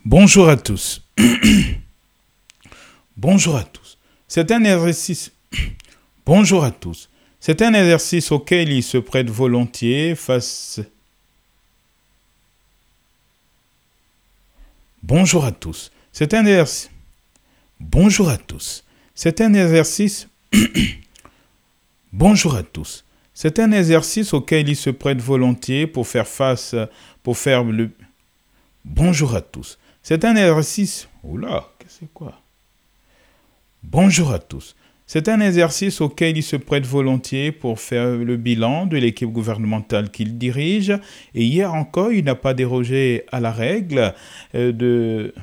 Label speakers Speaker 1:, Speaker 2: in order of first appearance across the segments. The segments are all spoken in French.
Speaker 1: Bonjour à tous. Bonjour à tous. C'est un exercice. Bonjour à tous. C'est un exercice auquel il se prête volontiers face. Bonjour à tous. C'est un exercice. Bonjour à tous. C'est un exercice. Bonjour à tous. C'est un exercice auquel il se prête volontiers pour faire face, pour faire le. Bonjour à tous. C'est un exercice. Oula, qu'est-ce que c'est quoi? Bonjour à tous. C'est un exercice auquel il se prête volontiers pour faire le bilan de l'équipe gouvernementale qu'il dirige. Et hier encore, il n'a pas dérogé à la règle de.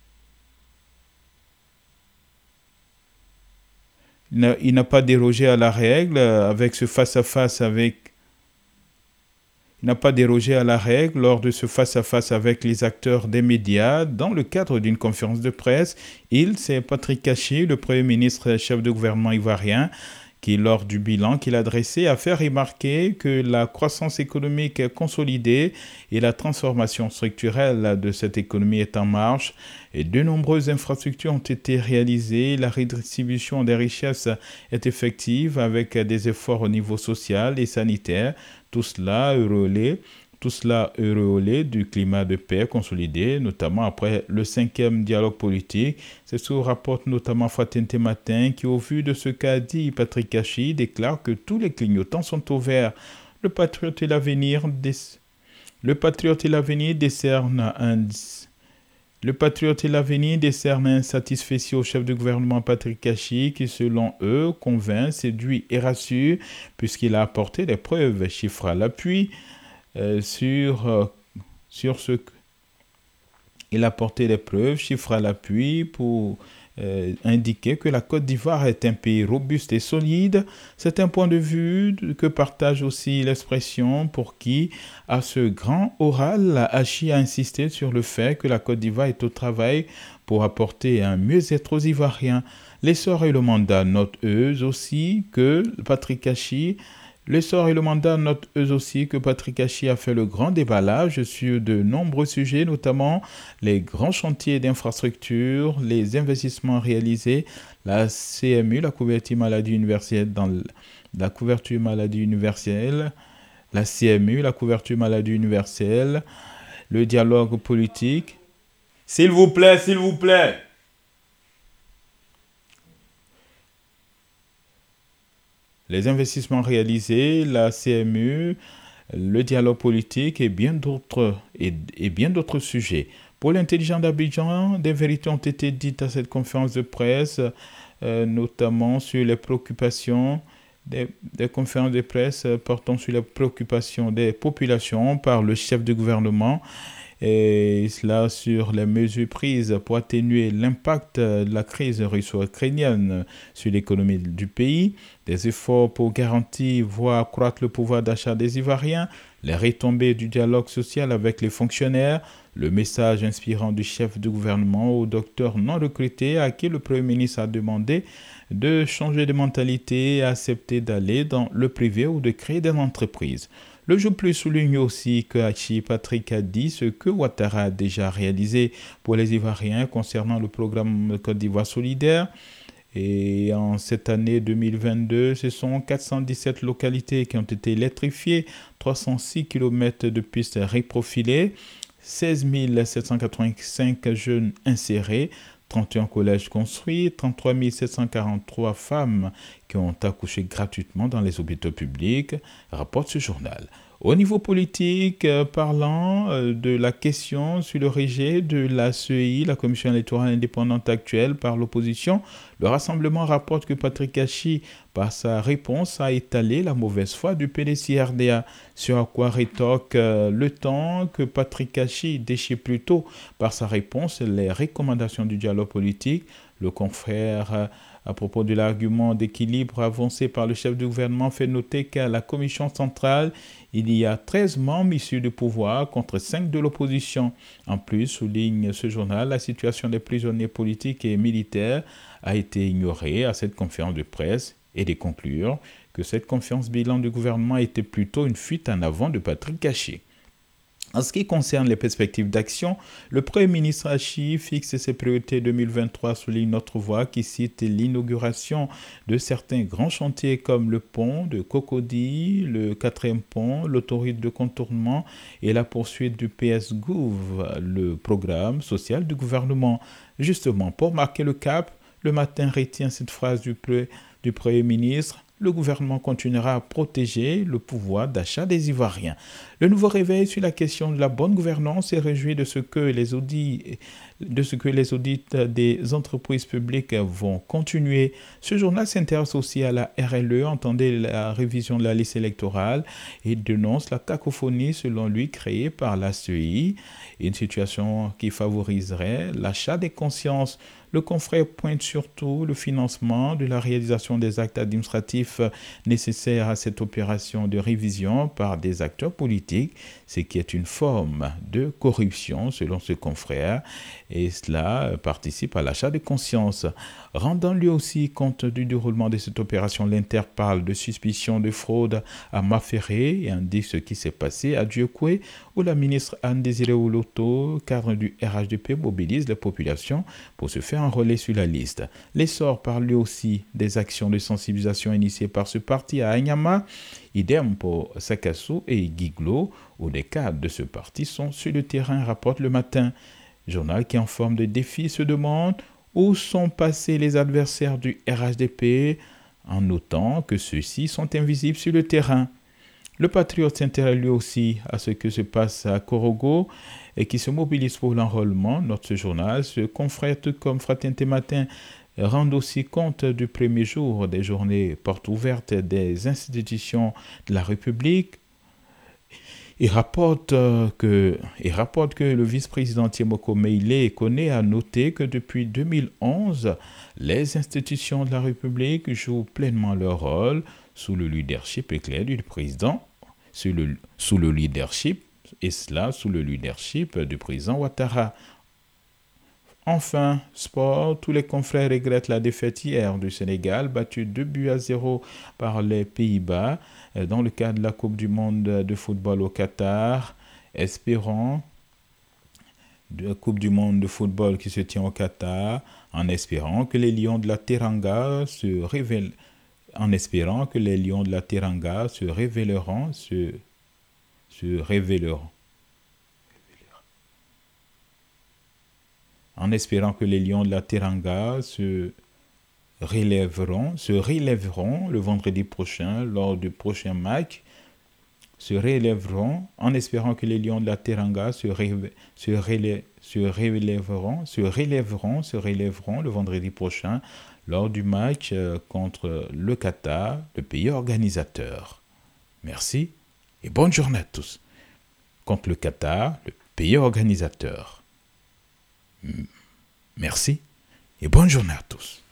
Speaker 1: Il n'a pas dérogé à la règle avec ce face-à-face avec. Il n'a pas dérogé à la règle lors de ce face-à-face avec les acteurs des médias dans le cadre d'une conférence de presse. C'est Patrick Kachi, le Premier ministre chef de gouvernement ivoirien, qui, lors du bilan qu'il a dressé, a fait remarquer que la croissance économique est consolidée et la transformation structurelle de cette économie est en marche. Et de nombreuses infrastructures ont été réalisées. La redistribution des richesses est effective avec des efforts au niveau social et sanitaire. Tout cela auréolé du climat de paix consolidé, notamment après le 5e dialogue politique. C'est ce que rapporte notamment Fraternité Matin, qui, au vu de ce qu'a dit Patrick Kachi, déclare que tous les clignotants sont ouverts. Le Patriote et l'Avenir décerne un satisfecit au chef de gouvernement Patrick Kachi qui, selon eux, convainc, séduit et rassure puisqu'il a apporté des preuves, chiffres à l'appui sur ce il a apporté des preuves, chiffres à l'appui pour indiquer que la Côte d'Ivoire est un pays robuste et solide. C'est un point de vue que partage aussi l'expression pour qui, à ce grand oral, Hachi a insisté sur le fait que la Côte d'Ivoire est au travail pour apporter un mieux-être aux Ivoiriens. L'essor et le mandat notent eux aussi que Patrick Kachi a fait le grand déballage sur de nombreux sujets, notamment les grands chantiers d'infrastructures, les investissements réalisés, la CMU, la couverture maladie universelle le dialogue politique. S'il vous plaît. Les investissements réalisés, la CMU, le dialogue politique et bien d'autres sujets. Pour l'intelligent d'Abidjan, des vérités ont été dites à cette conférence de presse, notamment sur les préoccupations des conférences de presse portant sur les préoccupations des populations par le chef de gouvernement. Et cela sur les mesures prises pour atténuer l'impact de la crise russo-ukrainienne sur l'économie du pays, des efforts pour garantir, voire accroître le pouvoir d'achat des Ivoiriens, les retombées du dialogue social avec les fonctionnaires, le message inspirant du chef de gouvernement au docteur non recruté à qui le Premier ministre a demandé de changer de mentalité et accepter d'aller dans le privé ou de créer des entreprises. Le jour plus souligne aussi que Hachi Patrick a dit ce que Ouattara a déjà réalisé pour les Ivoiriens concernant le programme Côte d'Ivoire solidaire. Et en cette année 2022, ce sont 417 localités qui ont été électrifiées, 306 km de pistes reprofilées, 16 785 jeunes insérés, 31 collèges construits, 33 743 femmes qui ont accouché gratuitement dans les hôpitaux publics, rapporte ce journal. Au niveau politique, parlant de la question sur le rejet de la CEI, la Commission électorale indépendante actuelle, par l'opposition, le rassemblement rapporte que Patrick Kachi, par sa réponse, a étalé la mauvaise foi du PDC-RDA, sur à quoi rétorque le temps que Patrick Kachi déchire plutôt par sa réponse les recommandations du dialogue politique. Le confrère, à propos de l'argument d'équilibre avancé par le chef du gouvernement, fait noter qu'à la commission centrale, il y a 13 membres issus du pouvoir contre 5 de l'opposition. En plus, souligne ce journal, la situation des prisonniers politiques et militaires a été ignorée à cette conférence de presse et de conclure que cette conférence bilan du gouvernement était plutôt une fuite en avant de Patrick Kachi. En ce qui concerne les perspectives d'action, le Premier ministre Hachi fixe ses priorités 2023 sous notre voie qui cite l'inauguration de certains grands chantiers comme le pont de Cocody, le 4e pont, l'autoroute de contournement et la poursuite du PS-Gouv, le programme social du gouvernement. Justement, pour marquer le cap, le matin retient cette phrase du Premier ministre. Le gouvernement continuera à protéger le pouvoir d'achat des Ivoiriens. Le nouveau réveil sur la question de la bonne gouvernance est réjoui de ce que les audits des entreprises publiques vont continuer. Ce journal s'intéresse aussi à la RLE, entendez la révision de la liste électorale, et dénonce la cacophonie selon lui créée par la CEI, une situation qui favoriserait l'achat des consciences. Le confrère pointe surtout le financement de la réalisation des actes administratifs nécessaires à cette opération de révision par des acteurs politiques, ce qui est une forme de corruption selon ce confrère, et cela participe à l'achat de conscience. Rendant lui aussi compte du déroulement de cette opération, l'Inter parle de suspicion de fraude à Maféré et indique ce qui s'est passé à Dieukwé, où la ministre Anne-Désirée Oloto, cadre du RHDP, mobilise la population pour se faire un relais sur la liste. L'essor parle lui aussi des actions de sensibilisation initiées par ce parti à Agnama, idem pour Sakassou et Guiglo, où des cadres de ce parti sont sur le terrain, rapporte le matin. Journal qui en forme de défi se demande où sont passés les adversaires du RHDP, en notant que ceux-ci sont invisibles sur le terrain. Le Patriote s'intéresse lui aussi à ce que se passe à Korogo et qui se mobilise pour l'enrôlement. Notre journal, ce confrère tout comme Fraternité Matin, rendent aussi compte du premier jour des journées portes ouvertes des institutions de la République. Il rapporte que le vice-président Tiemoko Meile Kone a noté que depuis 2011, les institutions de la République jouent pleinement leur rôle sous le leadership éclair du président, sous le leadership du président Ouattara. Enfin, sport, tous les confrères regrettent la défaite hier du Sénégal, battu 2-0 par les Pays-Bas dans le cadre de la Coupe du Monde de football au Qatar, Coupe du Monde de football qui se tient au Qatar, en espérant que les Lions de la Teranga se révèleront, en espérant que les Lions de la Teranga se relèveront le vendredi prochain lors du prochain match, en espérant que les Lions de la Teranga se relèveront le vendredi prochain lors du match contre le Qatar, le pays organisateur. Merci et bonne journée à tous. Contre le Qatar, le pays organisateur. Merci et bonne journée à tous.